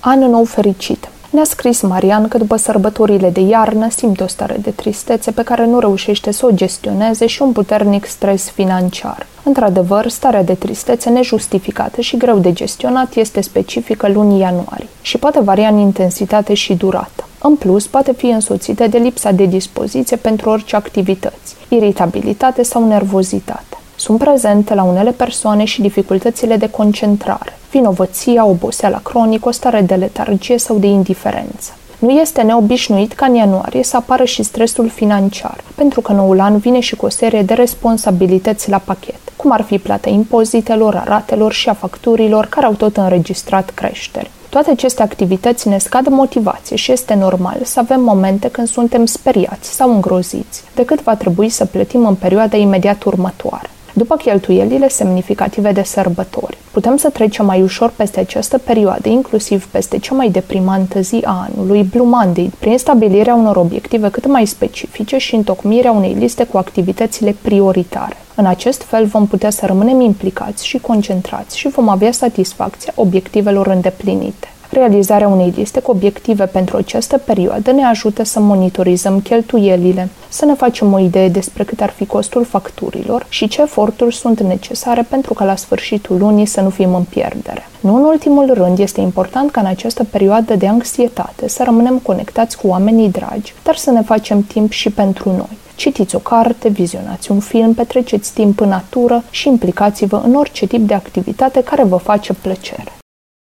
An nou fericit! Ne-a scris Marian că după sărbătorile de iarnă simte o stare de tristețe pe care nu reușește să o gestioneze și un puternic stres financiar. Într-adevăr, starea de tristețe nejustificată și greu de gestionat este specifică lunii ianuarie și poate varia în intensitate și durată. În plus, poate fi însoțită de lipsa de dispoziție pentru orice activități, iritabilitate sau nervozitate. Sunt prezente la unele persoane și dificultățile de concentrare, vinovăția, oboseala cronică, o stare de letargie sau de indiferență. Nu este neobișnuit ca în ianuarie să apară și stresul financiar, pentru că noul an vine și cu o serie de responsabilități la pachet, cum ar fi plata impozitelor, a ratelor și a facturilor, care au tot înregistrat creștere. Toate aceste activități ne scad motivație și este normal să avem momente când suntem speriați sau îngroziți, de cât va trebui să plătim în perioada imediat următoare. După cheltuielile semnificative de sărbători, putem să trecem mai ușor peste această perioadă, inclusiv peste cea mai deprimantă zi a anului, Blue Monday, prin stabilirea unor obiective cât mai specifice și întocmirea unei liste cu activitățile prioritare. În acest fel vom putea să rămânem implicați și concentrați și vom avea satisfacția obiectivelor îndeplinite. Realizarea unei liste cu obiective pentru această perioadă ne ajută să monitorizăm cheltuielile, să ne facem o idee despre cât ar fi costul facturilor și ce eforturi sunt necesare pentru ca la sfârșitul lunii să nu fim în pierdere. Nu în ultimul rând, este important ca în această perioadă de anxietate să rămânem conectați cu oamenii dragi, dar să ne facem timp și pentru noi. Citiți o carte, vizionați un film, petreceți timp în natură și implicați-vă în orice tip de activitate care vă face plăcere.